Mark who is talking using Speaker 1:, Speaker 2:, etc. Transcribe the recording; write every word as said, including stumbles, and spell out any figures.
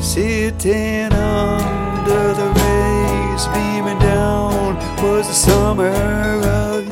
Speaker 1: Sitting under the rays beaming down was the summer of